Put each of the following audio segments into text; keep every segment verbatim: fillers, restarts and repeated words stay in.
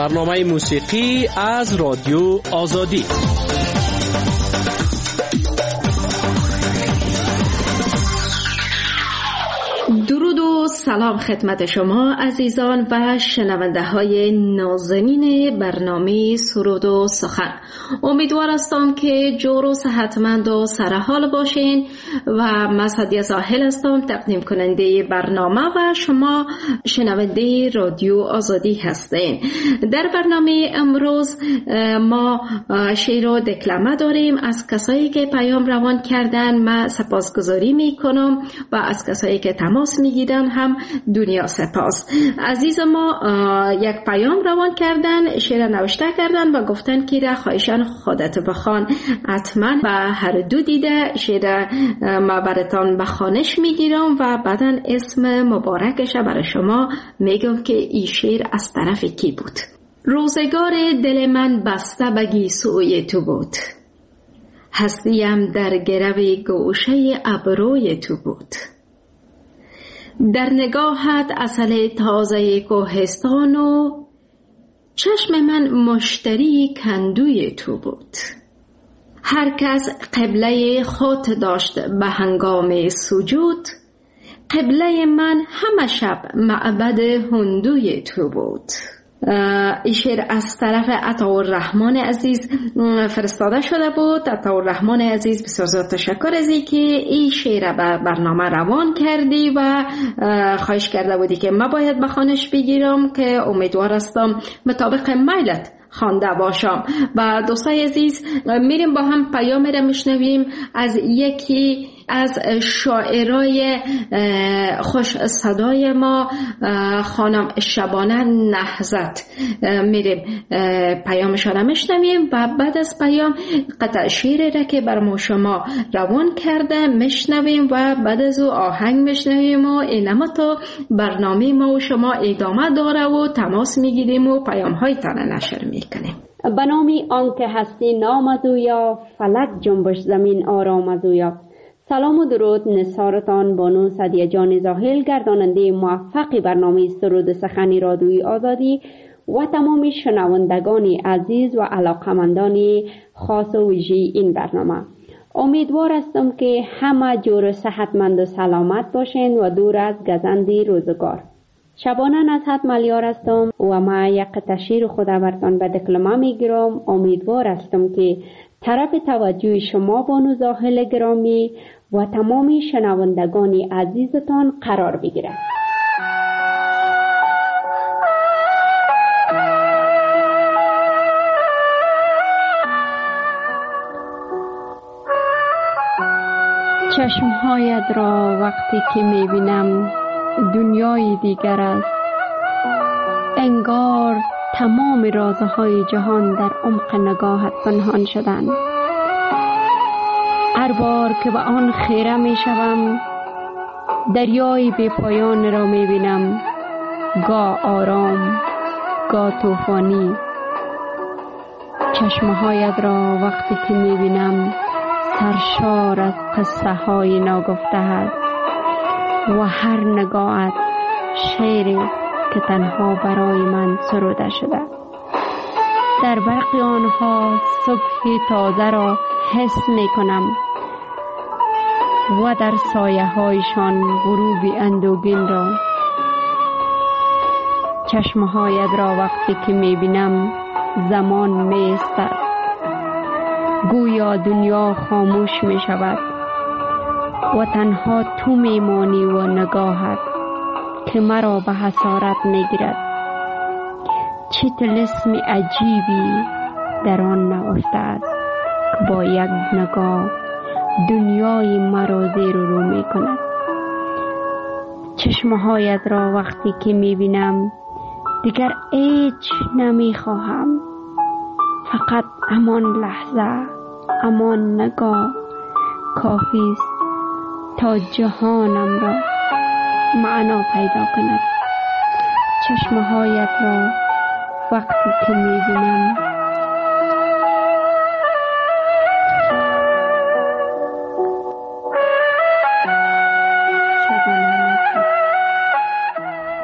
برنامه موسیقی از رادیو آزادی. درود و سلام خدمت شما عزیزان و شنونده های نازنین برنامه سرود و سخن. امیدوار هستم که جور و صحتمند و سرحال باشین و من سعدیه ساحل هستم، تقدیم کننده برنامه و شما شنونده رادیو آزادی هستین. در برنامه امروز ما شعر و دکلمه داریم از کسایی که پیام روان کردن. من سپاسگزاری میکنم و از کسایی که تماس میگیرن هم دنیا سپاس. عزیز ما یک پیام روان کردن، شعر نوشته کردن و گفتن که را خواهشان خودت بخوان. حتما و هر دو دیده شعر ما براتون بخوانش میگیرم و بعدا اسم مبارکش برای شما میگم که این شعر از طرف کی بود. روزگار دل من بسته به گیسوی تو بود، هستیم در گرو گوشه ابروی تو بود. در نگاهت عسل تازه کوهستان و چشم من مشتری کندوی تو بود. هر کس قبله خود داشت به هنگام سجود، قبله من همه شب معبد هندوی تو بود. این شعر از طرف عطاالرحمن عزیز فرستاده شده بود. عطاالرحمن عزیز بسیار زیاد تشکر از این که این شعر به برنامه روان کردی و خواهش کرده بودی که من باید بخوانش بگیرم که امیدوار هستم مطابق میلت خوانده باشم. و دوستای عزیز میریم با هم پیام را میشنویم از یکی از شاعرای خوش صدای ما، خانم شبانه نهضت. میریم پیامشان را میشنویم و بعد از پیام قطع شعری را که بر ما شما روان کرده میشنویم و بعد از او آهنگ میشنویم و اینما تا برنامه ما و شما ادامه داره و تماس میگیریم و پیام های تانه نشر میکنیم. به نامی آنکه هستی نامزویا، فلک جنبش زمین آرامزویا. سلام و درود نثارتان بانو سعدیه جان زاهل، گرداننده موفق برنامه سرود سخنی رادیوی آزادی و تمام شنوندگان عزیز و علاقمندان خاص و ویژه این برنامه. امیدوار هستم که همه جور صحتمند و سلامت باشین و دور از گزند روزگار. شبانه نصحت ملیار هستم و ما یک تشیر خود برتان به دکلمه میگیرم. امیدوار هستم که طرف توجه شما بانو زاهل گرامی و تمام شنوندگان عزیزتان قرار بگیرد. چشمهایت را وقتی که میبینم دنیای دیگر است. انگار تمام رازهای جهان در عمق نگاهت پنهان شدند. هر بار که به آن خیره می شوم دریای بی پایان را می بینم، گاه آرام گاه طوفانی. چشمهایت را وقتی که می بینم سرشار از قصه های ناگفته است و هر نگاهت شعری که تنها برای من سروده شده. در برق آنها صبح تازه را حس می کنم و در سایه هایشان غروب اندوگین را. چشمهایت را وقتی که می بینم زمان می استد، گویا دنیا خاموش می شود و تنها تو می مانی و نگاهت که مرا به حسارت می گیرد. چه طلسم عجیبی در آن نهفته است که با یک نگاه دنیای مرا زیر و رو می کند. چشمهایت را وقتی که می بینم دیگر هیچ نمی خواهم، فقط همان لحظه، همان نگاه کافی است تا جهانم را معنا پیدا کند. چشمهایت را وقتی که می بینم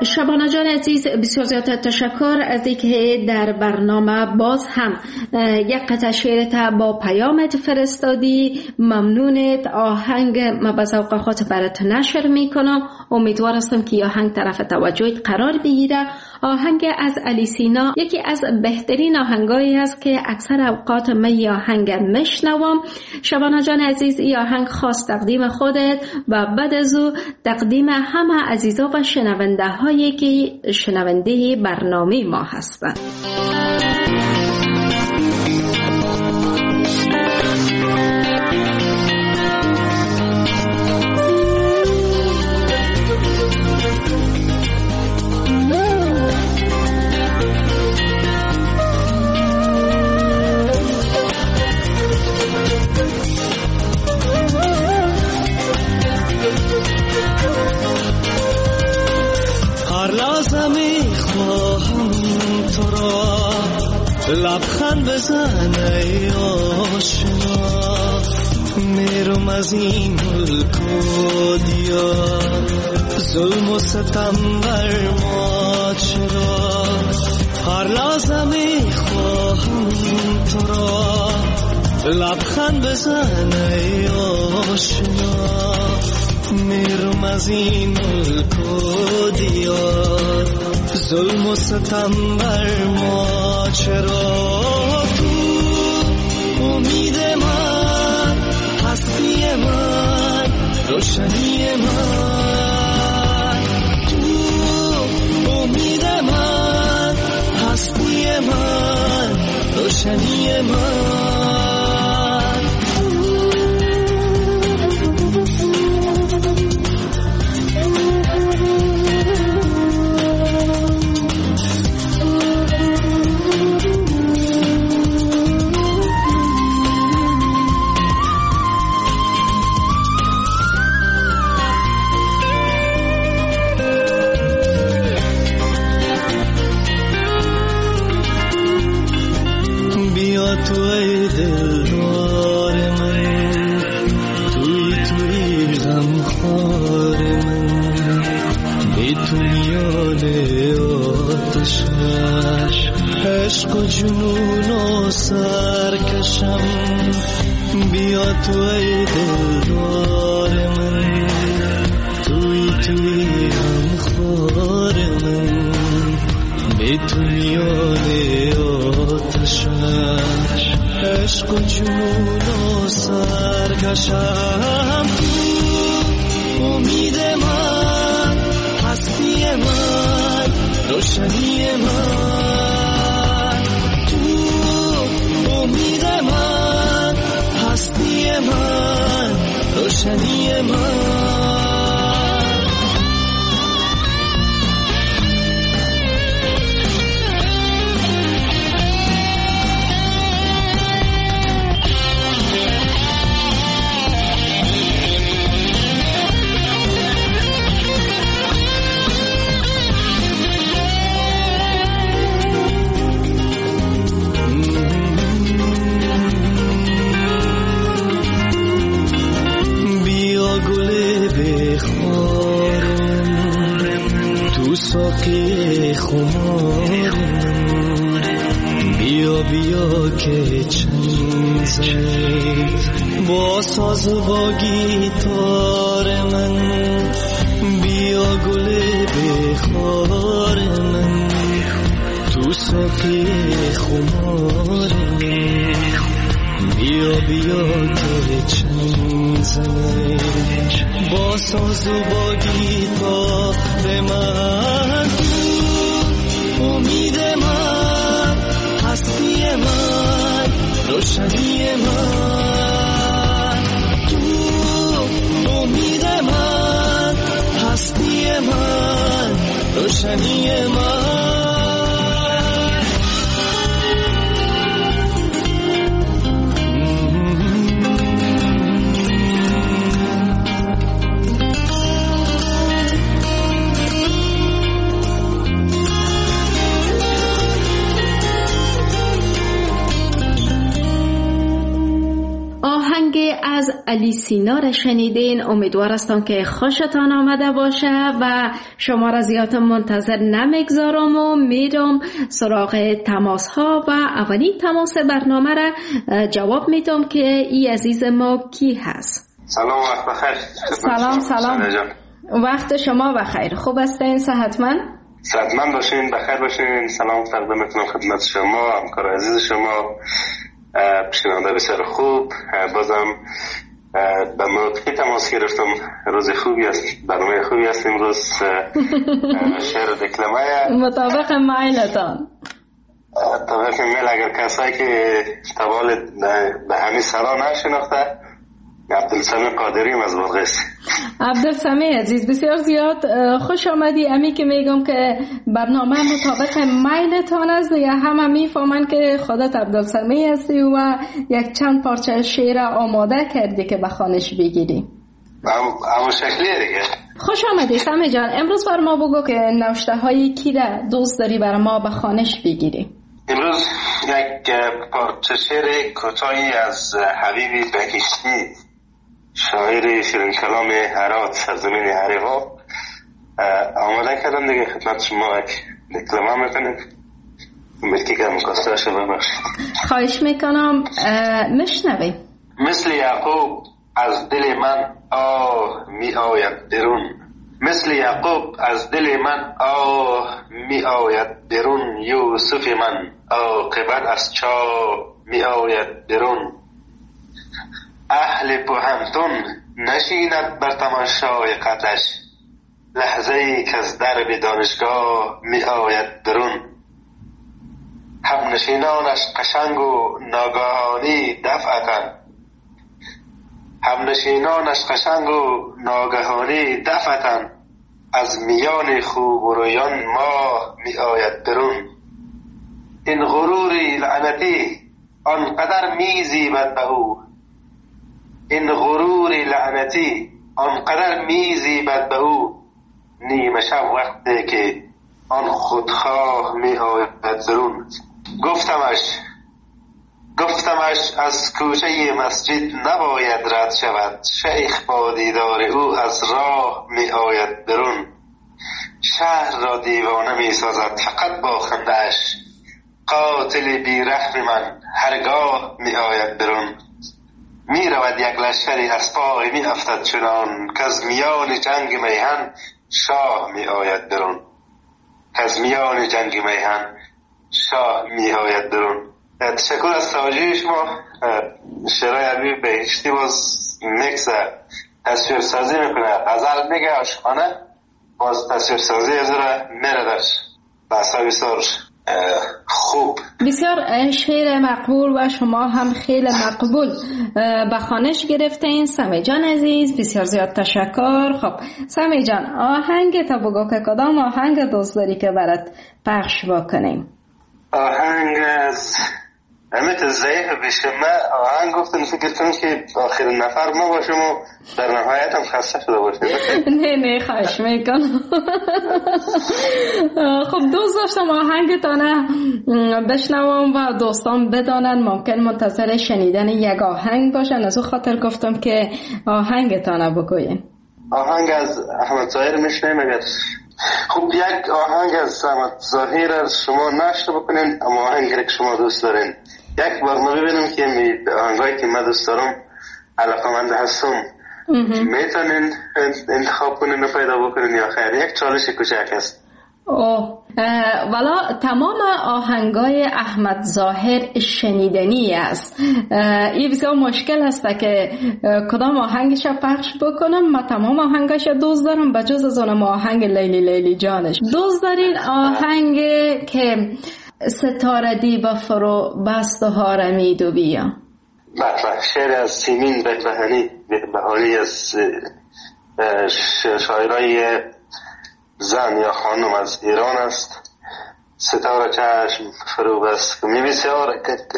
شبانه جان عزیز، بسیار زیاد تشکر از اینکه در برنامه باز هم یک قطعه شعرت با پیامت فرستادی. ممنونت. آهنگ ما به ذوق خاطر برات نشر میکنم. امیدوار هستم که آهنگ طرف توجهت قرار بگیره. آهنگ از علی سینا یکی از بهترین آهنگایی است که اکثر اوقات من این آهنگ میشنوم. شبانه جان عزیز، این آهنگ خاص تقدیم خودت و بعد از او تقدیم همه عزیزا و شنونده هایی که شنونده برنامه ما هستند. لبخند بزن ای آشنا، میرم از این ملک و دیار، ظلم و ستم بر ما چرا؟ هر لحظه میخواهم تو را، لبخند بزن ای آشنا، میرم از این ملک و دیار، ظلم و ستم بر ما چرا؟ تو امید من، هستی من، روشنی من، تو امید من، هستی من، روشنی من. تو ای دلدار من، توی توی غمخوار من، بی تو میان آتشش عشق و جنون و سرکشم. بیا تو ای دلدار من، توی توی غمخوار من، بی تو میان آتشش عشق و جنون و سرکشم. تو امید من، هستی من، روشنی من، تو امید من، هستی من، روشنی من. ساقی خمار من، بیا بیا که چنگ زنید با ساز و با گیتار من، بیا گل بخار من، تو ساقی خمار من، بیا بیا که چنگ زنید با ساز و با گیتار من. تو امید من، هستی من، روشنی من، تو امید من، هستی من، روشنی من. آهنگ از علی سینا را شنیدین. امیدوار هستم که خوشتان آمده باشه و شما را زیاد منتظر نمیگذارم و میرم سراغ تماس ها و اولین تماس برنامه را جواب میدم که ای عزیز ما کی هست. سلام، وقت بخیر. سلام سلام، وقت شما بخیر. خوب هستین؟ صحتمند؟ صحتمند باشین، بخیر باشین. سلام تقدیم میکنم خدمت شما، همکار عزیز شما، شنونده بسیار خوب. بازم به موقعی تماس گرفتم. روز خوبی است، برنامه خوبی است امروز. شعر و دکلمه مطابق میلتان. مطابق میل. اگر کسایی که تبال به همین سرا نشناخته، عبدالسمی قادریم از بلغیس. عبدالسمی عزیز، بسیار زیاد خوش آمدی. امی که میگم که برنامه مطابق میلتان است، یا همه میفهمن که خودت عبدالسمی هستی و یک چند پارچه شعر آماده کردی که بخوانش بگیری. همون شکلیه دیگه. خوش آمدی سمی جان. امروز بر ما بگو که نوشته هایی کی را دوست داری بر ما بخوانش بگیری؟ امروز یک پارچه شعر کوتاهی از حبیبی بهشتی، شاعر شیرین کلام هرات، سرزمین هریوا، آماده کردم دیگه. خدمت شما یک دکلمه میکنیم. ملکی که مکاسته شده ببخشید. خواهش میکنم مشنوی. مثل یعقوب از دل من آه می آید درون، مثل یعقوب از دل من آه می آید درون، یوسف من عاقبت از چاه می آید درون. اهل بوهمتون نشیند بر تماشای قدش، لحظه ای که از درب دانشگاه می آید درون. هم نشینانش قشنگ و ناگهانی دفعتن، هم نشینانش قشنگ و ناگهانی دفعتن، از میان خوب و رویان ماه می آید درون. این غروری لعنتی آنقدر می زیبد به او، این غروری لعنتی آنقدر می زیبد به او، نیمه شب وقتی که آن خودخواه می آید درون. گفتمش گفتمش از کوچه مسجد نباید رد شود، شیخ با دیدار او از راه می آید درون. شهر را دیوانه می سازد فقط با خنده‌اش، قاتل بی رحم من هرگاه می آید درون. می رود یک لشکری از پای می افتد چنان، که از میان جنگ میهن شاه می آید درون، که از میان جنگ میهن شاه می آید درون. تشکر از توجه شما. شعرهای عربی بهشتی باز میکس تصویر سازی میکنه، غزل میگه، عاشقانه، باز تصویر سازی از را میره در بحثا بسیار خوب. بسیار شعر مقبول و شما هم خیلی مقبول به خوانش گرفتین. سمی جان عزیز بسیار زیاد تشکر. خب سمی جان، آهنگ تا بگو که کدام آهنگ دوست داری که برات پخش بکنیم؟ آهنگ از امیت ضعیف بشمه آهنگ گفتم، فکر کنم که آخر نفر ما باشم و در نهایت هم خسته شده باشم. نه نه خواهش میکنم. خب دوست داشتم آهنگتانه بشنوم و دوستان بدانن، ممکن منتظر شنیدن یک آهنگ باشن، از او خاطر گفتم که آهنگتانه بگوین. آهنگ از احمد ظاهر میشنیم اگر خب یک آهنگ از احمد ظاهر شما نشته بکنین، اما آهنگی که شما دوست دارین یک بار ما ببینیم که می آهنگایی که من دوست دارم علاقمند هستم میتونین انتخاب کنین و پیدا بکنین یا خیر؟ یک چالش کوچک است. اوه والا تمام آهنگای احمد ظاهر شنیدنی است. این بسیار مشکل است که کدام آهنگش پخش بکنم. من تمام آهنگش دوست دارم بجز از اونم آهنگ لیلی لیلی جانش. دوست دارین آهنگ که ستاره دیبا فرو بست و هارمید و بیا؟ بله، شعر از سیمین بهبهانی بهانی از شاعرای زن یا خانم از ایران است. ستاره چشم فرو بست می بسیار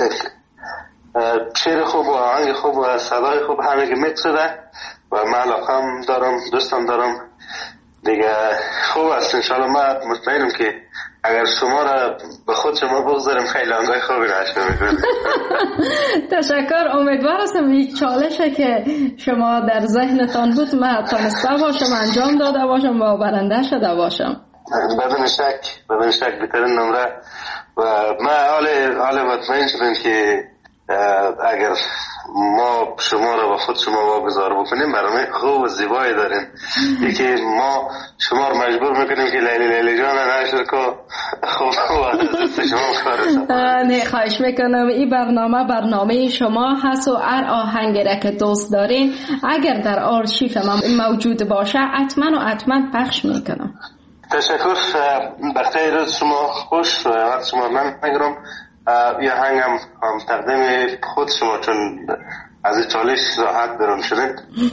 شعر خوب و آهنگ خوب و صدای خوب همه که میکس شده و من علاقم دارم، دوستم دارم دیگه. خوب است انشاءالله. من مطمئنم که اگر شما را به خود شما بگذاریم خیلی آنگاه خوبی نشده میکنیم. تشکر. امیدوار هستم این چالشه که شما در ذهنتان بود من تانسته باشم انجام داده باشم و برنده شده باشم. بدون شک بدون شک بهترین نمره و من حال حال مطمئن شدم که اگر ما شما را با خود شما واگذار بکنیم برنامه خوب و زیبایی داریم. یکی ما شما را مجبور میکنیم که لیلی لیلی جان نشر کو خوب شما نه خواهش میکنم. این برنامه برنامه شما هست و هر آهنگی را که دوست دارین اگر در آرشیف ما موجود باشه حتما و حتما پخش میکنم. تشکر. بخیر روز شما خوش. وقت شما من میگیرم. یه هنگم هم تقدیم خود شما چون از چالش راحت برون شدید.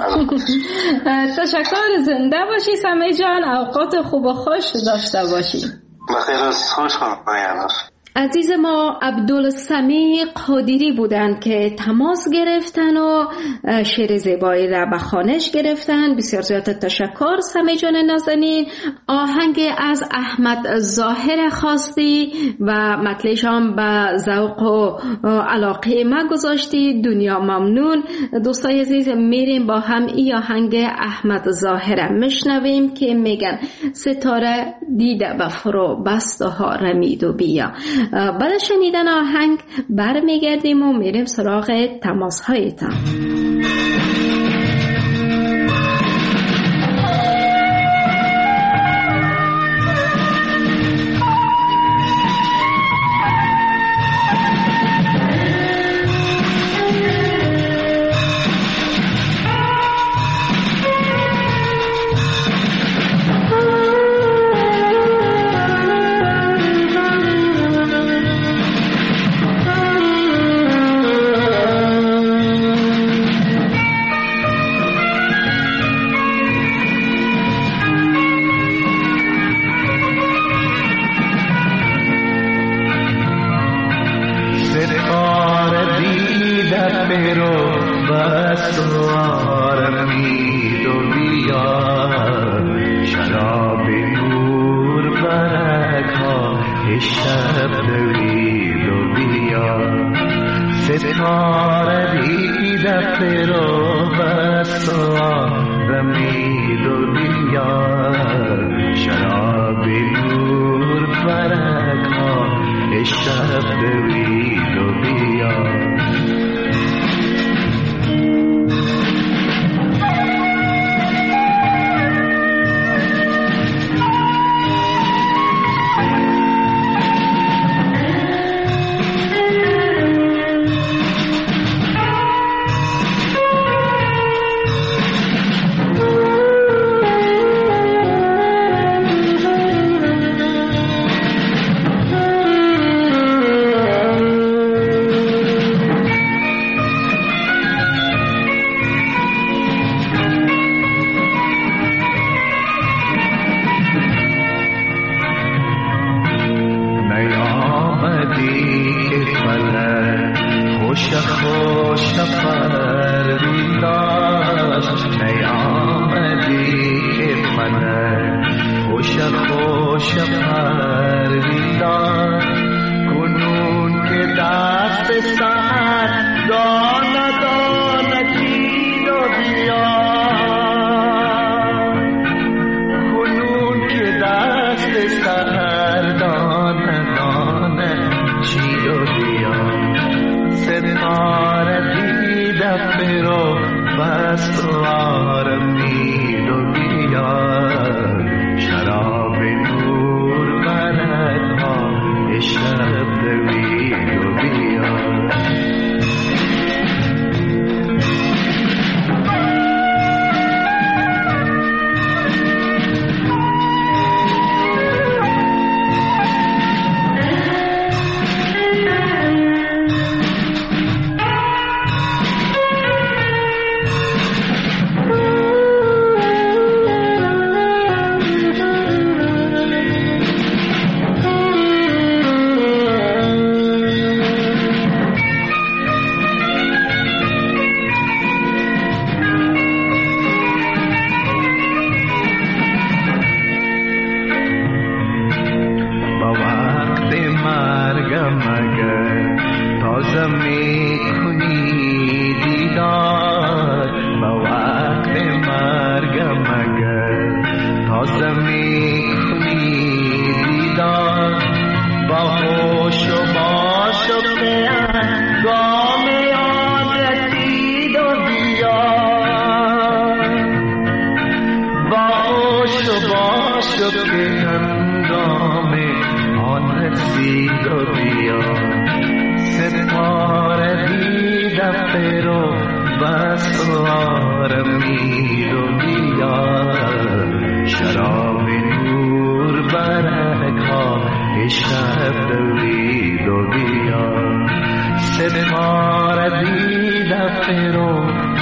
تشکر. زنده باشی سمی جان. اوقات خوب و خوش داشته باشی. بخیر روز خوش کنید. عزیز ما عبدالسمیع قادری بودند که تماس گرفتن و شعر زیبایی را به خوانش گرفتن. بسیار زیاد تشکر سمیع جان نازنین. آهنگ از احمد ظاهر خواستی و مطلعش هم به ذوق و علاقه ما گذاشتی. دنیا ممنون. دوستای عزیز میریم با هم این آهنگ احمد ظاهر میشنویم که میگن ستاره دیده به فرو بست و ها رمید و بیا. بعد شنیدن آهنگ برمیگردیم و میریم سراغ تماس هایتان.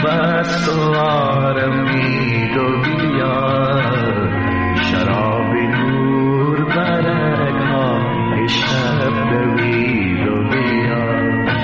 بس آرمید و بیا شراب نور برگ ها شب دوید و بیا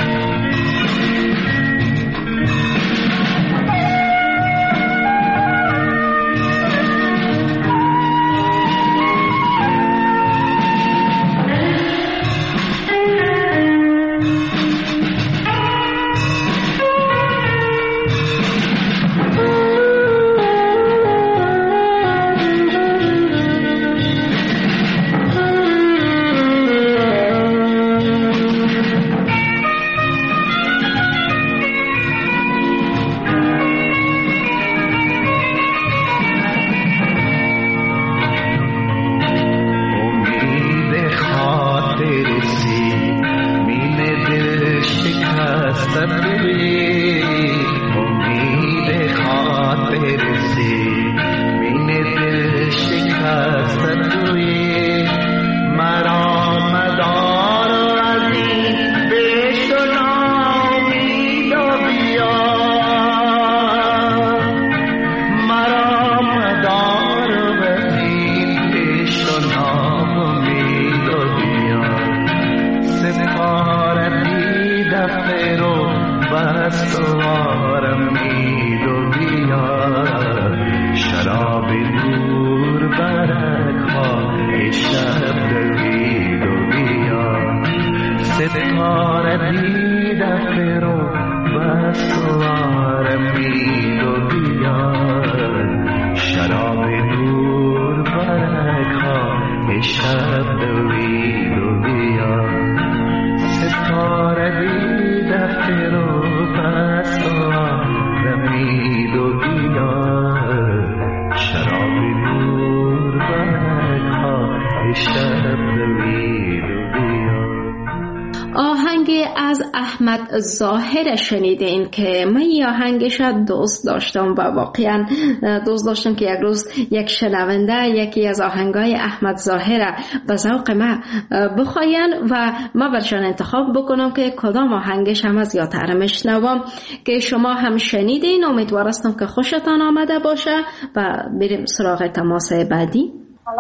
احمد ظاهر شنیدین که من این آهنگش دوست داشتم و واقعا دوست داشتم که یک روز یک شنونده یکی از آهنگای احمد ظاهر به ذوق من بخواین و ما برشان انتخاب بکنم که کدام آهنگش هم از یادتر میشنوم که شما هم شنیدین. امیدوارستم که خوشتان آمده باشه و بریم سراغ تماس بعدی.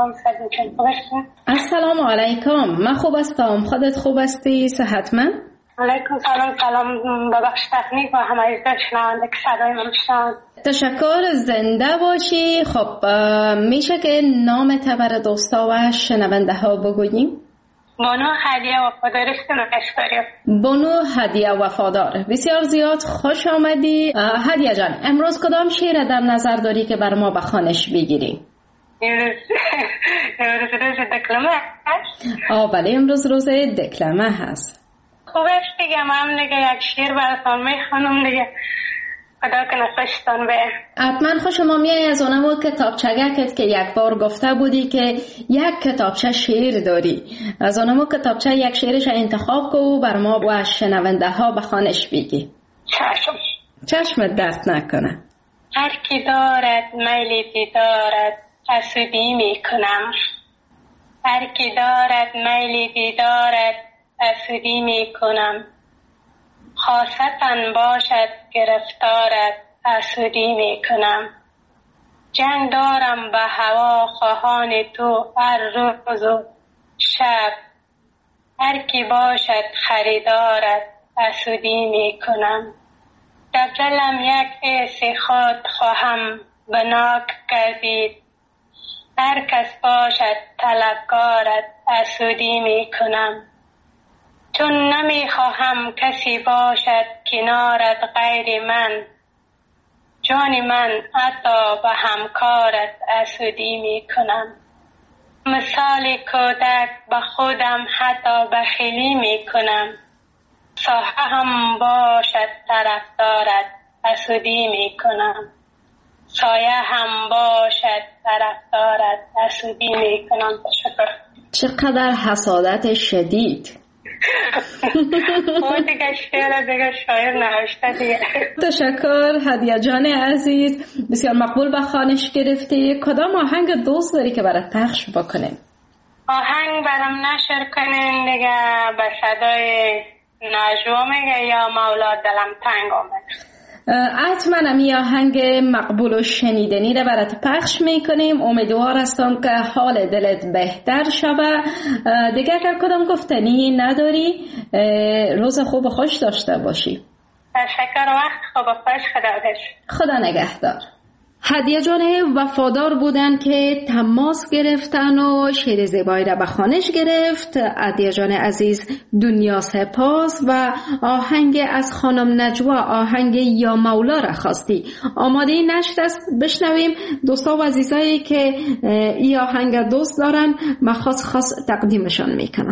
السلام علیکم. من خوب هستم، خودت خوب هستی؟ صحتمند؟ علیکم سلام. سلام ببخش تکنیک و همه ایزده شنونده که صدای من شنوند. تشکر، زنده باشی. خب میشه که نام تبر دوستا و شنونده ها بگوییم؟ بانو هدیه وفادار است نگشتاری. بانو هدیه وفادار، بسیار زیاد خوش آمدی. هدیه جان، امروز کدام شعر در نظر داری که بر ما بخوانش بگیری؟ امروز امروز روز دکلمه هست؟ آه بله، امروز روز دکلمه هست. خوبش دیگه، من دیگه یک شعر براتون میخوانم دیگه، خدا کنه خوشتون به. حتما خوشم میای از اونمو کتابچگکت که یک بار گفته بودی که یک کتابچه شعر داری، از اونمو کتابچه یک شعرش انتخاب کو بر ما و شنونده ها بخوانش بگی. چشم. چشمت درد نکنه. هر کی دارد میلی دیدارد حسودی میکنم، هر کی دارد میلی دیدارد حسودی میکنم، خاصتاً باشد گرفتارت حسودی میکنم. جنگ دارم به هوا خواهان تو هر روز و شب، هر کی باشد خریدارت حسودی میکنم. در دلم یک حس خود خواهم بناک گردید، هر کس باشد طلبکارت حسودی میکنم. چون نمیخواهم کسی باشد کنارت غیر من، جان من حتی به همکارت حسودی میکنم. مثال کودک به خودم حتی بخیلی میکنم، ساحه هم باشد طرفدارت حسودی میکنم، سایه هم باشد طرفدارت حسودی میکنم. تشکر. چقدر حسادت شدید. او دیگه شعر دیگه شاعر نوشته دیگه. تشکر هدیه جان عزیز، بسیار مقبول به خوانش گرفتی. کدام آهنگ دوست داری که برات پخش بکنیم؟ آهنگ برام نشر کنین دیگه، به صدای نجوا میگه یا مولا دلم تنگ آمد. حتما امی آهنگ مقبول و شنیدنی را برات پخش میکنیم. امیدوار هستم که حال دلت بهتر شود. دیگه که کدام گفتنی نداری؟ روز خوب و خوش داشته باشی. تشکر. وقت خوب و خوش. خدا خدا نگهدار. هدیه جان وفادار بودن که تماس گرفتن و شعر زیبایی را به خوانش گرفت. هدیه جان عزیز دنیا سپاس و آهنگ از خانم نجوا، آهنگ یا مولا را خواستی. آماده نشر است، بشنویم. دوستا و عزیزایی که این آهنگ دوست دارن من خاص خاص تقدیمشان میکنم.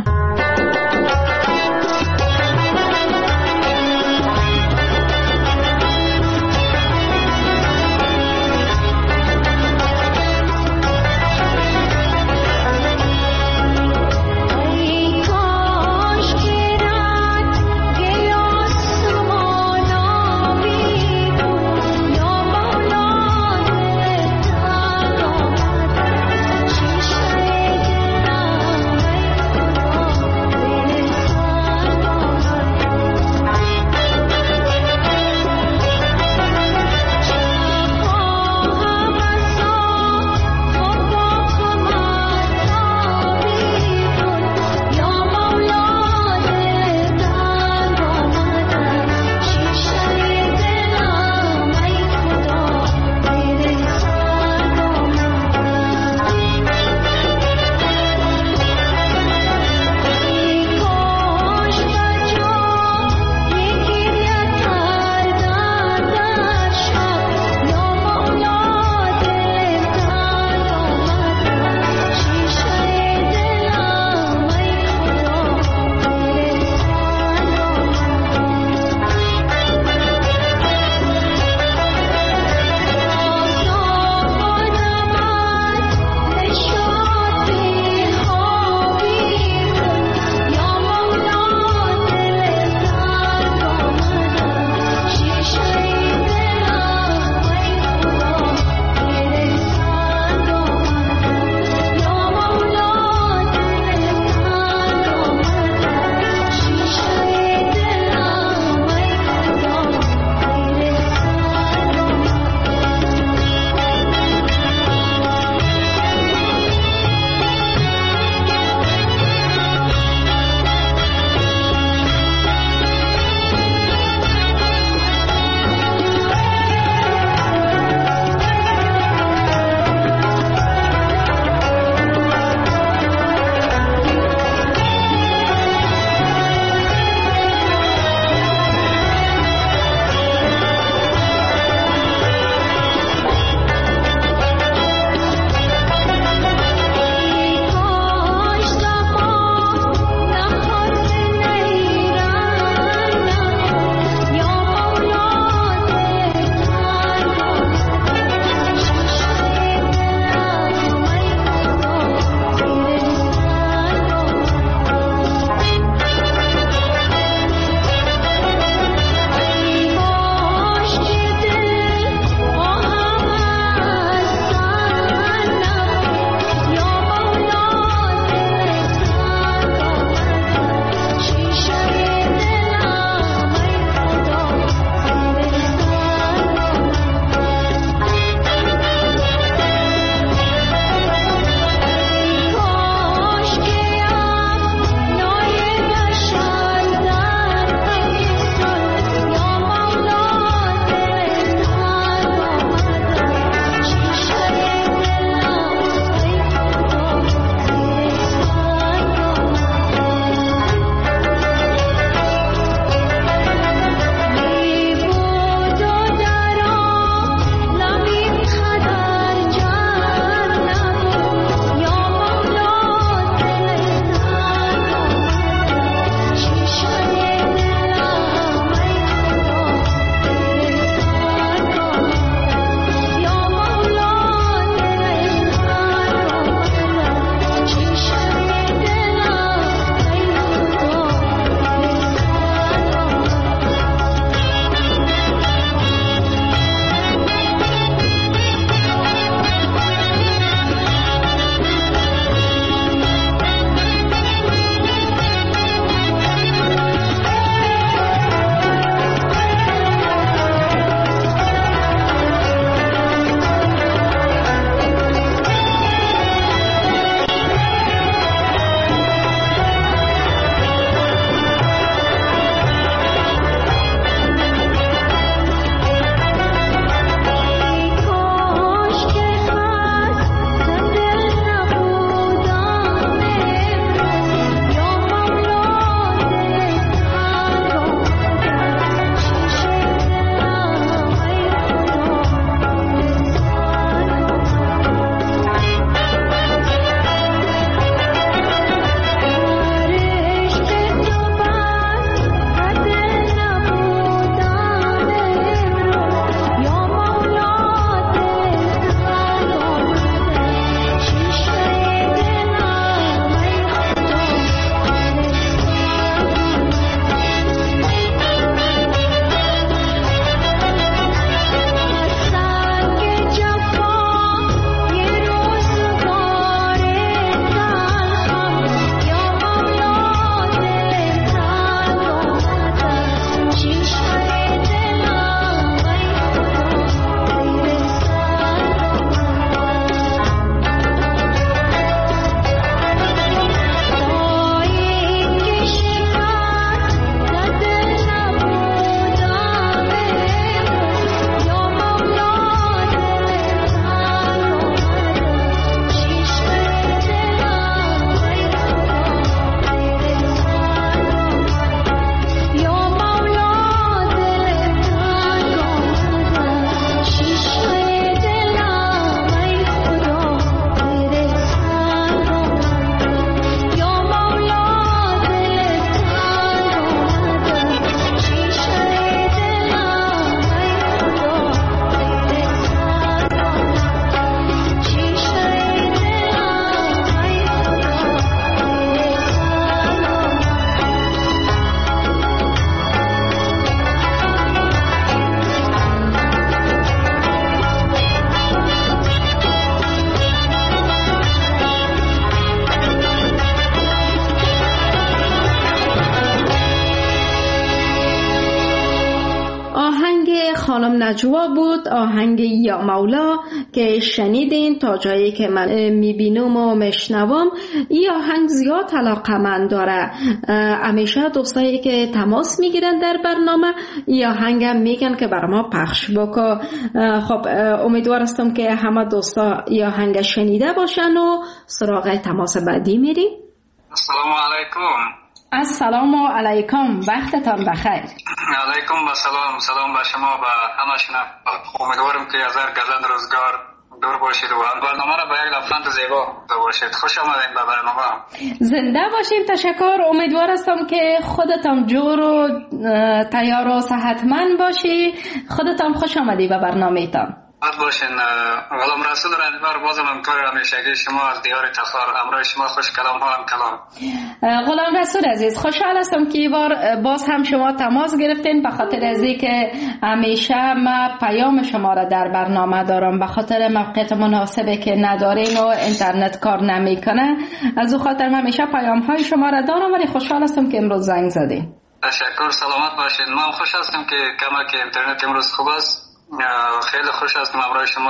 Oh خانم نجوا بود، آهنگ یا مولا که شنیدین. تا جایی که من میبینم و میشنوم این آهنگ زیاد علاقمند داره. همیشه دوستایی که تماس میگیرن در برنامه این آهنگ هم میگن که بر ما پخش بکن. خب امیدوار هستم که همه دوستا این آهنگ شنیده باشن و سراغ تماس بعدی میریم. السلام علیکم. السلام علیکم، وقتتان بخیر. علیکم السلام، سلام به شما و همه شما. امیدوارم که از هر گزند روزگار دور باشید و برنامه را به یک لبخند زیبا باشید. خوش آمدید به برنامه. زنده باشید. تشکر. امیدوار هستم که خودتان جور و تیار و صحتمند باشی. خودتان خوش آمدید به برنامه تان. خود باشین. غلام رسول رنجبر، بازم همکار همیشگی شما از دیار تخار. همراه شما خوش کلام ها هم کلام. غلام رسول عزیز، خوشحال هستم که بار باز هم شما تماس گرفتین، به خاطر از اینکه همیشه ما پیام شما را در برنامه دارم، به خاطر موقعیت مناسبی که ندارین و اینترنت کار نمیکنه. از او خاطر همیشه پیام های شما را دارم، ولی خوشحال هستم که امروز زنگ زدین. تشکر، سلامت باشین. من خوش هستم که کمک اینترنت امروز خوب است. خیلی خوش هستم همراه شما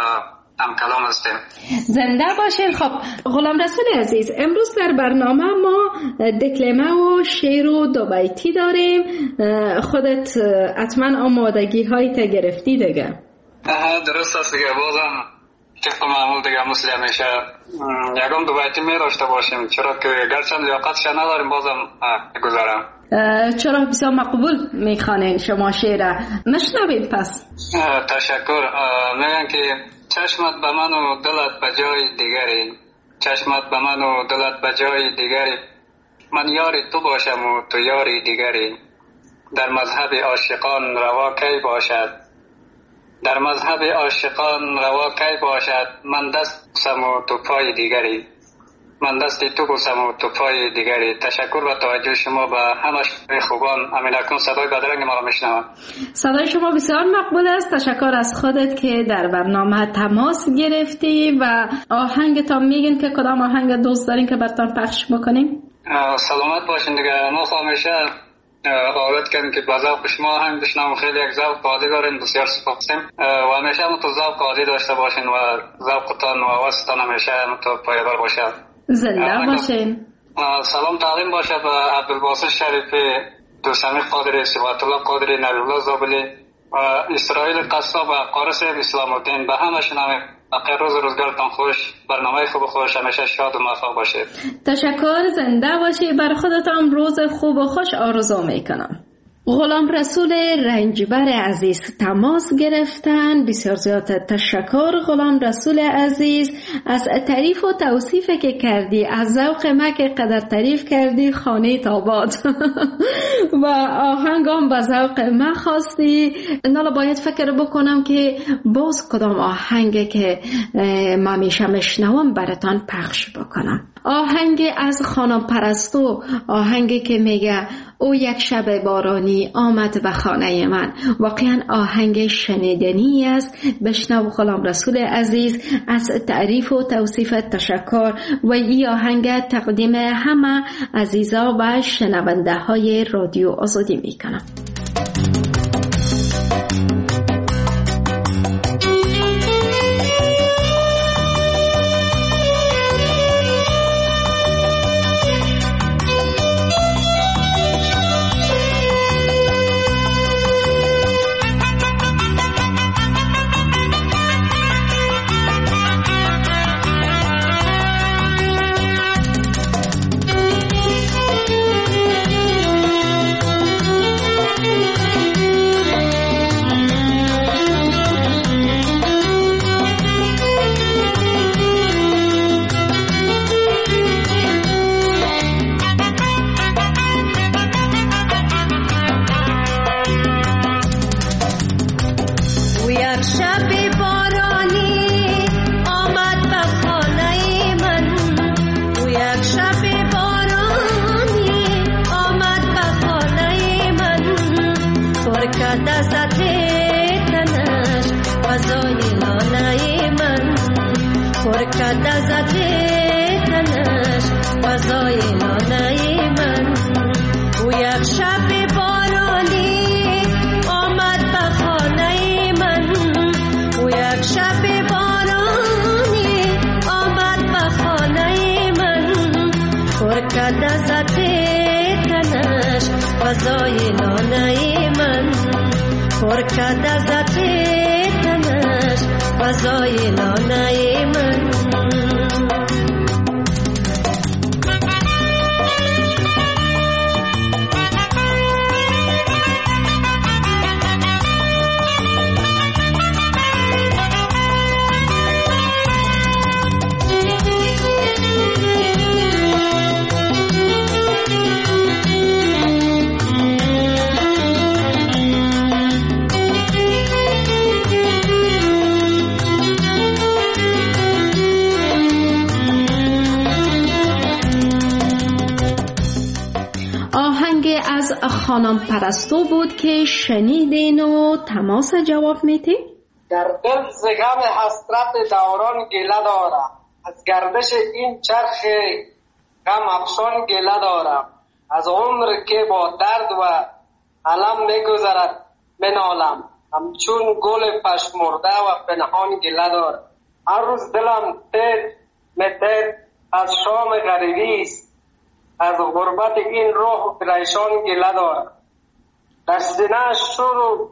هم کلام هستیم. زنده باشین. خب غلام رسول عزیز، امروز در برنامه ما دکلمه و شعر و دو بیتی داریم. خودت حتما آمادگی هایی تا گرفتی دیگه؟ درست است دیگه. بازم طبق معمول دیگه مثل همیشه یکم دو بیتی می داشته باشیم، چرا که گرچند لیاقتش نداریم بازم گذارم. چرا بسیار مقبول میخوانین شما شعر. نشنوید پس. تشکر. میگن که چشمت به من و دلت به جای دیگری، چشمت به من و دلت به جای دیگری، من یاری تو باشم و تو یاری دیگری، در مذهب عاشقان روا کی باشد، در مذهب عاشقان روا کی باشد، من دست بوسم و تو پای دیگری، من دستی تو بوسم و تو پای دیگری. تشکر به توجه شما به همه خوبان. امین اکنون صدای بدرنگ ما را میشنوم. صدای شما بسیار مقبول است. تشکر از خودت که در برنامه تماس گرفتی و آهنگتان میگین که کدام آهنگ دوست دارین که براتون پخش بکنیم؟ سلامت باشین دیگه. ما همیشه عادت کردیم که با ذوق شما آهنگ بشنویم. خیلی یک ذوق عالی دارین، بسیار سپاسیم و همیشه هم تو ذوق عالی داشته باشین و ذوقتان و حواستان همیشه هم تو پایدار باشه. زنده باشین. سلام تعلیم باشه به عبدالباسط شریفی، دوستامی قادری، صفات الله قادری، نبی الله زابلی و اسرائیل قصاب و قارس اسلام الدین. به همشون هم بقیه روز روزگارتان خوش، برنامه خوب خوش، همیشه شاد و موفق باشید. تشکر. زنده باشید. بر خودتان روز خوب و خوش آرزو میکنم. غلام رسول رنجبر عزیز تماس گرفتن. بسیار زیاد تشکر غلام رسول عزیز از تعریف و توصیف که کردی، از ذوق ما که قدر تعریف کردی خانه تاباد و آهنگام به ذوق ما خواستی. نالا باید فکر بکنم که باز کدام آهنگ که ما میشه مشنوم براتان پخش بکنم. آهنگ از خانم پرستو، آهنگی که میگه او یک شب بارانی آمد به خانه من. واقعا آهنگ شنیدنی است. بشنو غلام رسول عزیز، از تعریف و توصیف تشکر و این آهنگ تقدیم همه عزیزا و شنونده های رادیو آزادی میکنم. شب بارانی آمد به خانه فضای لانه من پر کرد از تنش فضای لانه من از خانم پرستو بود که شنیدین و تماس جواب میتین؟ در دل زغم حسرت دوران گله دارم، از گردش این چرخ غم افشان گله دارم، از عمر که با درد و علم میگذرد منالم، همچون گل پشمرده و پنهان گله دارم. هر روز دلم تیر متر از شام غریبی است، از غربت این روح پریشان گله دارم. در سینه شور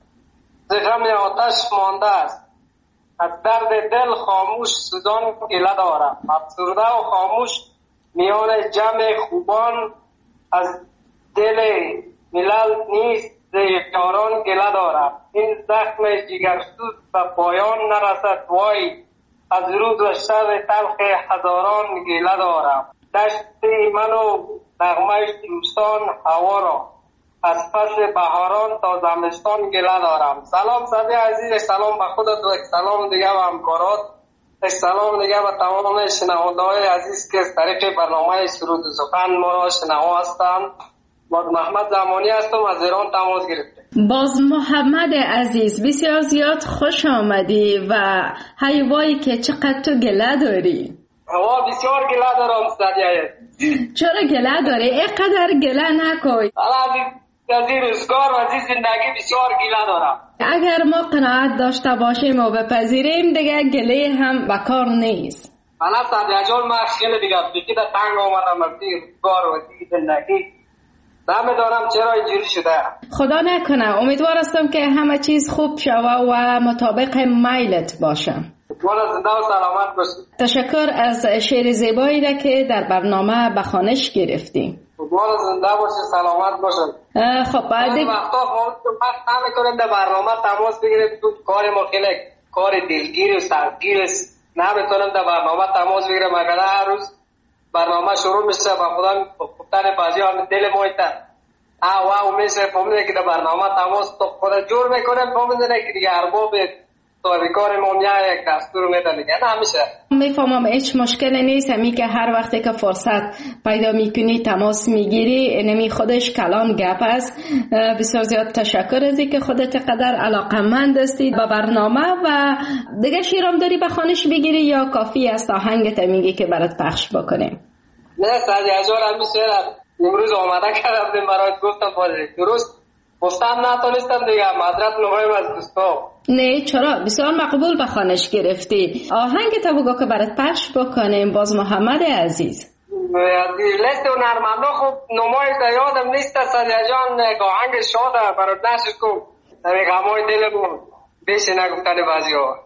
ز غم آتش مانده است، از درد دل خاموش سوزان گله دارم. افسرده و خاموش میان جمع خوبان، از دل ملل نیست ز یاران گله دارم. این زخم جگرسوز به پایان نرسد وای، از روز و شب تلخ هزاران گله دارم. دشت من و نغمه دوستان هوا را، از فصل بهاران تا زمستان گله دارم. سلام صدی عزیز، سلام به خودت و سلام دیگه به همکارات، سلام دیگه به تمام شنونده‌های عزیز که از طریق برنامه سرود و سخن ما را شنوا هستند. باز محمد زمانی هستم، از ایران تماس گرفتم. باز محمد عزیز، بسیار زیاد خوش آمدی و حیوایی که چقدر تو گله داری. هوا بسیار گله دارم صدیه. چرا گله داری؟ اینقدر گله نکن. از این روزگار و از این زندگی بسیار گله دارم. اگر ما قناعت داشته باشیم و بپذیریم دیگه گله هم بکار نیست. من صدیه جان من خیلی دیگه بگید تنگ آمدم از این روزگار و از این زندگی. نمیدانم چرا اینجوری شده. خدا نکنه، امیدوار هستم که همه چیز خوب شوه و مطابق میلت باشه. والا زنده و سلامت باشید. تشکر از شعر زیبایی را که در برنامه به خوانش گرفتی. والا زنده باشید، سلامت باشید. خب بعد وقتا وقت نمی‌کنیم در برنامه تماس بگیریم، تو کار ما خیلی کار دلگیر و سختگیر است، نمی‌تونیم در برنامه تماس بگیریم. اگر هر روز برنامه شروع میشه و خدا گفتن بازی هم دل ما ایت آ واو میشه، فهمیدن که در برنامه تماس تو خدا جور میکنه، فهمیدن که دیگه ارباب کار ما یک دستور میدن دیگه. نه همیشه میفهمم، هیچ مشکلی نیست. همین که هر وقتی که فرصت پیدا میکنی تماس میگیری، نمی خودش کلام گپ است. بسیار زیاد تشکر از اینکه خودت قدر علاقمند هستی به برنامه. و دیگه شیرام داری به خوانش بگیری یا کافی است آهنگت میگی که برات پخش بکنیم؟ نه صدی هزار همین شعر امروز آماده کردم برات گفتم، بازی درست گفتم نتونستم دیگه، معذرت میخوایم از دوستا. نه چرا، بسیار مقبول به خوانش گرفتی. آهنگ تا بگو که برات پخش بکنیم. باز محمد عزیز لیست و نرمنده خوب نمایش در یادم نیست. صدیه جان آهنگ شاده برات نشد کن در غمای دلمون بیشی نگفتن بعضی ها.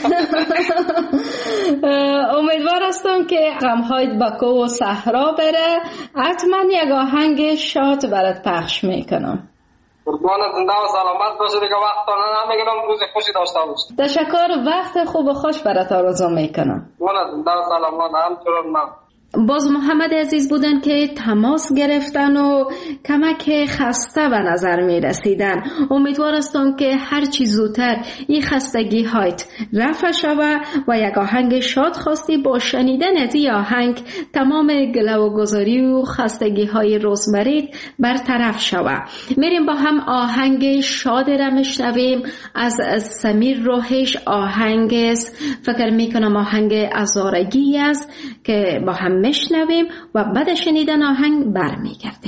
امیدوار هستم که غمهایت با کو و صحرا بره. حتما یک آهنگ شاد برات پخش میکنم. قربان زنده و سلامت باشه دیگه، وقت تا نمیگیرم، روز خوشی داشته باشه. تشکر، وقت خوب و خوش برات آرزو میکنم. قربان زنده و سلامت. همچنان من باز محمد عزیز بودن که تماس گرفتن و کمک خسته به نظر می رسیدن. امیدوار هستم که هر چی زودتر این خستگی هایت رفع شوه و یک آهنگ شاد خواستی با شنیدن از این آهنگ تمام گله و گذاری و خستگی های روزمره برطرف شوه. میریم با هم آهنگ شاد را میشنویم از سمیر روحش. آهنگ فکر میکنم آهنگ ازارگی است که با هم میشنویم و بعد شنیدن آهنگ برمیگردیم.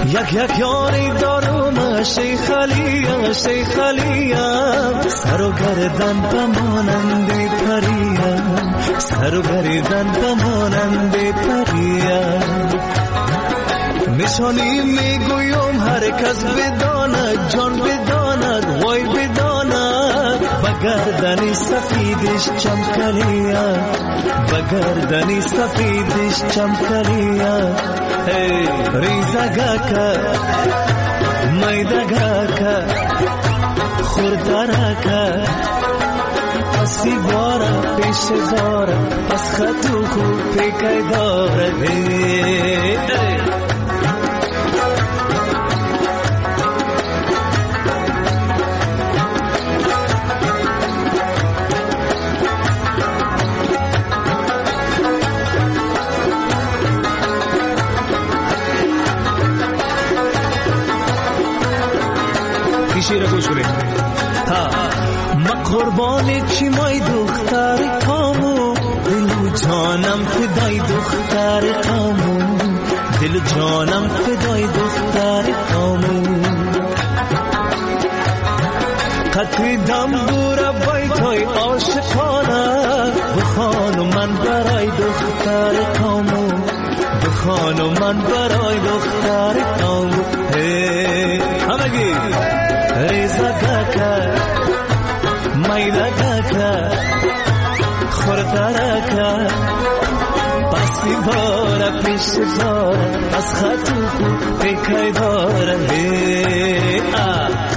یک یک یاری دارم شیخ علیم شیخ علیم سر و گردن بمانند پریم سر و گردن بمانند پریم نشانی میگویم هر کس بداند جان بداند وای بداند بگردنی سفیدش چمکلیم بگردنی سفیدش چمکلیم ریزگاکا میدگاکا خوردرکا پسی بارا پیش بارا پس خطو خوب پیکای داره شیر گوش کنید. ها ما قربان چی مای دختر کامو دل و جانم فدای دختر کامو دل و جانم فدای دختر کامو قطعی دم بورا بایتای عاشقانه بخوانو من برای دختر کامو بخوانو من برای دختر کامو همگی ریزا کاکا مایلا کاکا خورتارا کا پسی بارا پیش بارا از خطو کو پیکای دارا هی آ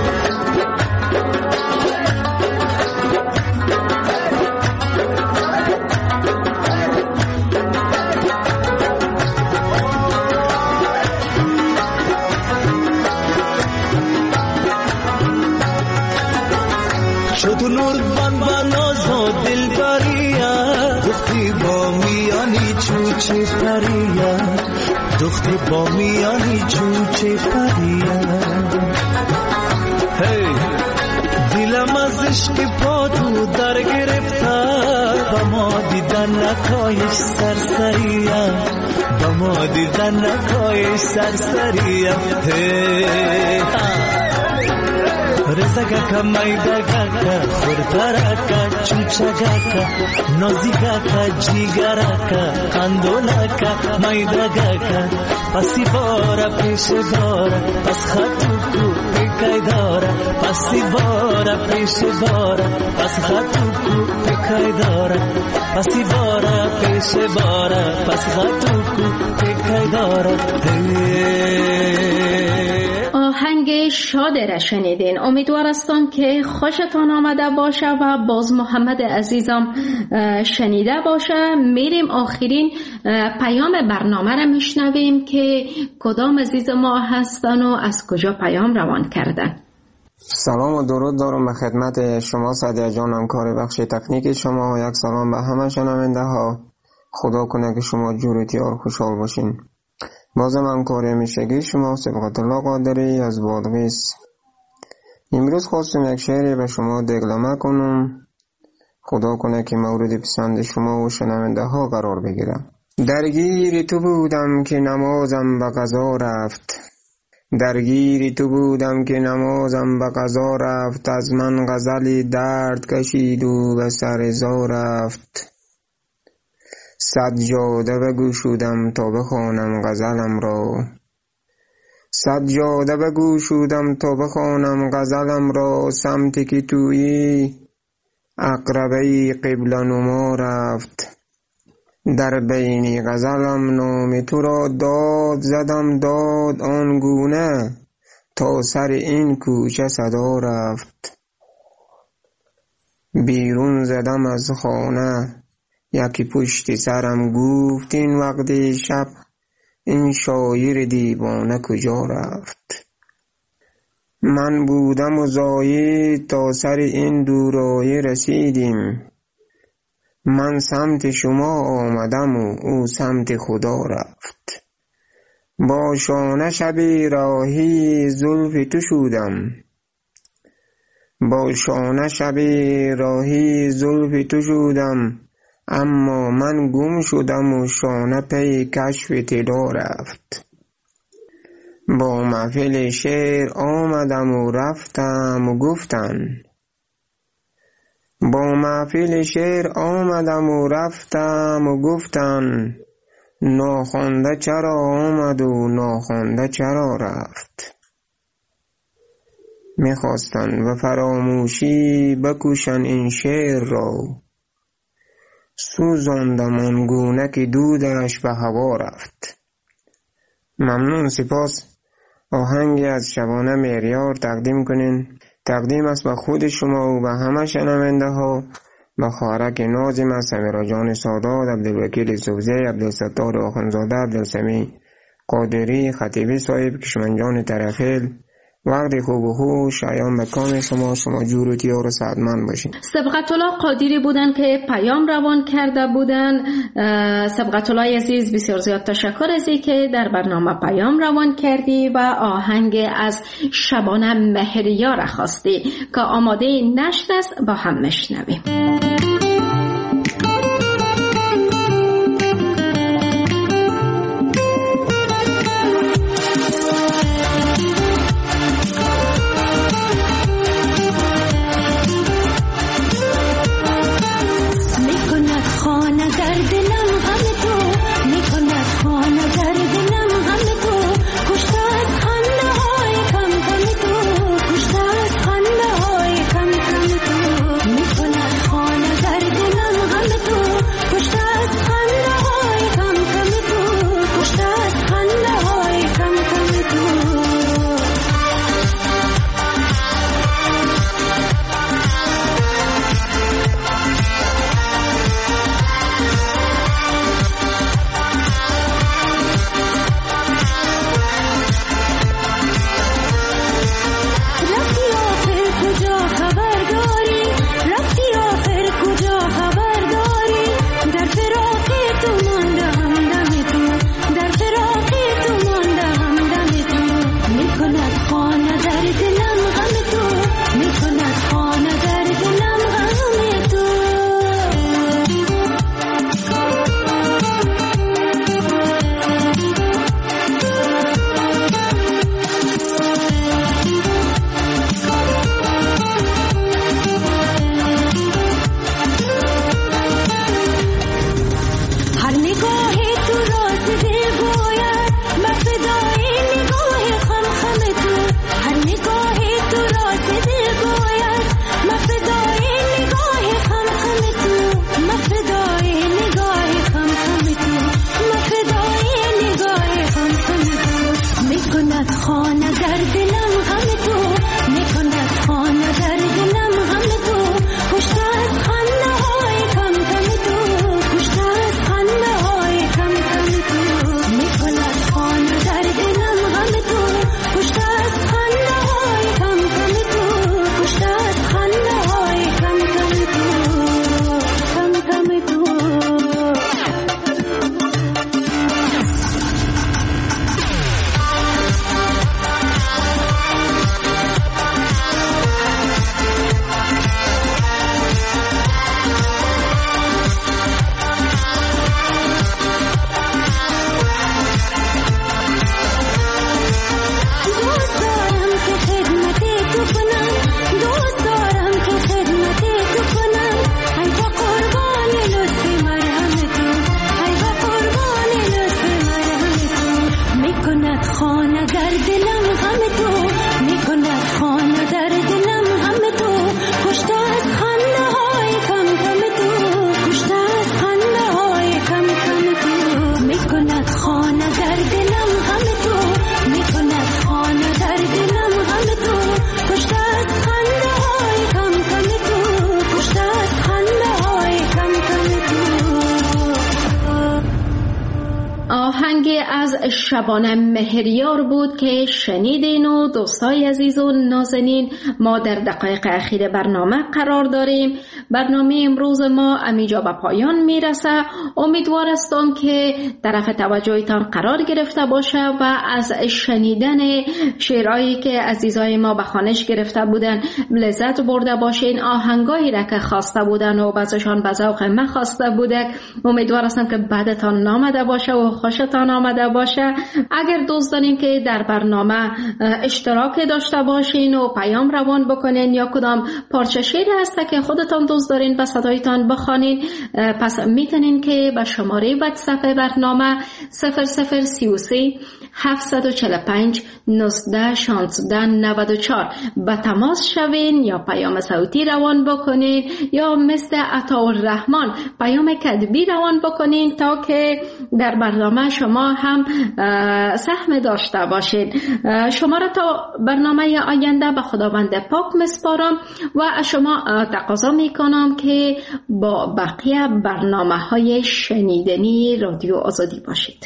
شد نور بان بانازو دل بریا دختی با میانی چوچه پریا دختی با میانی چوچه پریا هی دلم از عشق پاتو در گرفته با ما دیدن نکایش سرسریا با ما دیدن نکایش سرسریا هی رزگاکا مایدگاکا خورتاراکا چوچگاکا نازیگاکا جیگراکا قندولاکا مایدگاکا پسی بارا پیش بارا پس خطو کو پیکای دارا پسی بارا پیش بارا پس خطو کو پیکای دارا پسی بارا پیش بارا پس خطو کو پیکای دارا آهنگ شاد را شنیدین. امیدوار هستم که خوشتان آمده باشه و باز محمد عزیزم شنیده باشه. میریم آخرین پیام برنامه را میشنویم که کدام عزیز ما هستن و از کجا پیام روان کردن. سلام و درود دارم به خدمت شما سعدیه جان، همکار بخش تکنیک شما. یک سلام به همه شنونده ها. خدا کنه که شما جورتیار خوشحال باشین. بازم همکار همیشگی شما سبقت الله قادری از بادغیس. امروز خواستم یک شعری به شما دگلمه کنم. خدا کنه که مورد پسند شما و شنونده ها قرار بگیرم. درگیر تو بودم که نمازم به قضا رفت، درگیر تو بودم که نمازم به قضا رفت، از من غزلی درد کشید و به سر زا رفت. سجاده بگشودم تا بخوانم غزلم را، سجاده بگشودم تا بخوانم غزلم را، سمتی که تویی عقربه قبله نما رفت. در بین غزلم نام تو را داد زدم داد آنگونه تا سر این کوچه صدا رفت. بیرون زدم از خانه یکی پشت سرم گفت این وقت شب این شاعر دیوانه کجا رفت. من بودم و زاید تا سر این دورایه رسیدیم، من سمت شما آمدم و او سمت خدا رفت. با شانه شبی راهی زلف تو شدم، با شانه شبی راهی زلف تو شدم، اما من گم شدم و شانه پی کشف طلا رفت. با محفل شعر آمدم و رفتم و گفتن با محفل شعر آمدم و رفتم و گفتن ناخوانده چرا آمد و ناخوانده چرا رفت. میخواستن و فراموشی بکوشن این شعر را، سوزاندم آنگونه که دودش به هوا رفت. ممنون، سپاس. آهنگی از شبانه مهریار تقدیم کنین. تقدیم است به خود شما و به همه شنونده ها، به خواهرک نازم از سمیرا جان سادات، عبدالوکیل سوزی، عبدالستار آخوندزاده، عبدالسمیع قادری، خطیبی صاحب، کشمنجان ترخیل. وقت خوب و خوش ایام به کام شما. شما جور و تیار و سعدمند باشین. سبقت الله قادری بودن که پیام روان کرده بودن. سبقت الله عزیز بسیار زیاد تشکر از که در برنامه پیام روان کردی و آهنگ از شبانه مهریار خواستی که آماده نشر است، با هم میشنویم. شبانه مهریار بود که شنیدین و دوستای عزیز و نازنین، ما در دقایق اخیر برنامه قرار داریم. برنامه امروز ما امیجا به پایان میرسه. امیدوار هستم که طرف توجهتان قرار گرفته باشه و از شنیدن شعرهایی که عزیزای ما به خوانش گرفته بودن لذت برده باشین. آهنگایی را که خواسته بودن و بعضشان به ذوق من خواسته بوده، امیدوار هستم که بعدتان نامده باشه و خوشتان آمده باشه. اگر دوست دارین که در برنامه اشتراک داشته باشین و پیام روان بکنین یا کدام پارچه شعری هست که خودتان دوست دارین به صدایتان بخوانین، پس میتونین که به شماره واتساپ برنامه صفر صفر سی و سه هفت چهار پنج نوزده شانزده نود و چهار به تماس شوین یا پیام صوتی روان بکنین یا مثل عطاالرحمن پیام کتبی روان بکنین تا که در برنامه شما هم سهم داشته باشید. شما را تا برنامه آینده به خداوند پاک مسپارم و شما تقاضا میکنم که با بقیه برنامه های شنیدنی رادیو آزادی باشید.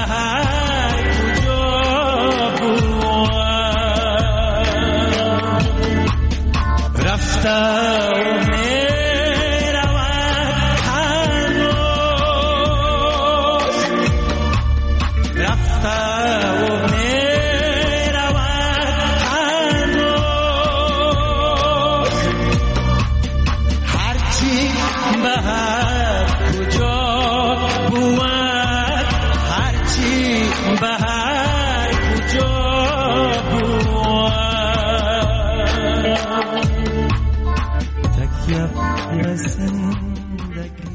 بهار کجا بود رفته و می رود هنوز رفته و می رود هنوز هرچی بهار کجا بود هرچی بهار کجا بود تکیه به زندگی